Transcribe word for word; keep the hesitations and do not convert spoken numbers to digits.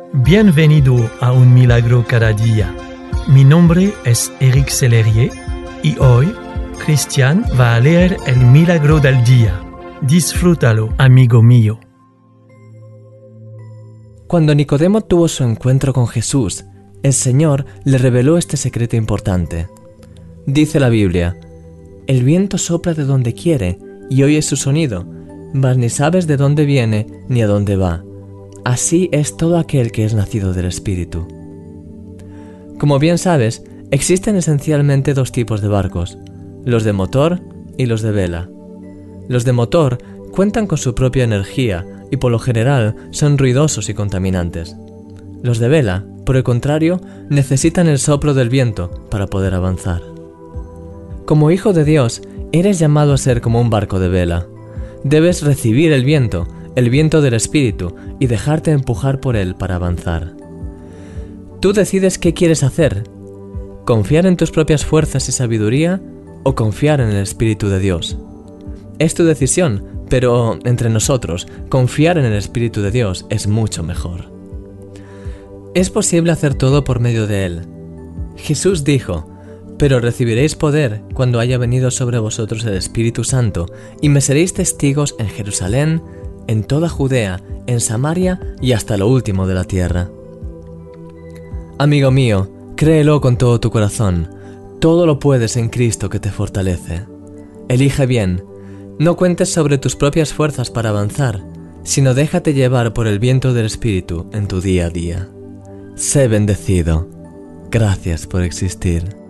Bienvenido a Un Milagro Cada Día. Mi nombre es Eric Sellerier y hoy Cristian va a leer el Milagro del Día. Disfrútalo, amigo mío. Cuando Nicodemo tuvo su encuentro con Jesús, el Señor le reveló este secreto importante. Dice la Biblia: el viento sopla de donde quiere y oyes su sonido, mas ni sabes de dónde viene ni a dónde va. Así es todo aquel que es nacido del Espíritu. Como bien sabes, existen esencialmente dos tipos de barcos, los de motor y los de vela. Los de motor cuentan con su propia energía y por lo general son ruidosos y contaminantes. Los de vela, por el contrario, necesitan el soplo del viento para poder avanzar. Como hijo de Dios, eres llamado a ser como un barco de vela. Debes recibir el viento, el viento del Espíritu, y dejarte empujar por él para avanzar. Tú decides qué quieres hacer: confiar en tus propias fuerzas y sabiduría o confiar en el Espíritu de Dios. Es tu decisión, pero entre nosotros, confiar en el Espíritu de Dios es mucho mejor. Es posible hacer todo por medio de Él. Jesús dijo: pero recibiréis poder cuando haya venido sobre vosotros el Espíritu Santo, y me seréis testigos en Jerusalén, en toda Judea, en Samaria y hasta lo último de la tierra. Amigo mío, créelo con todo tu corazón. Todo lo puedes en Cristo que te fortalece. Elige bien. No cuentes sobre tus propias fuerzas para avanzar, sino déjate llevar por el viento del Espíritu en tu día a día. Sé bendecido. Gracias por existir.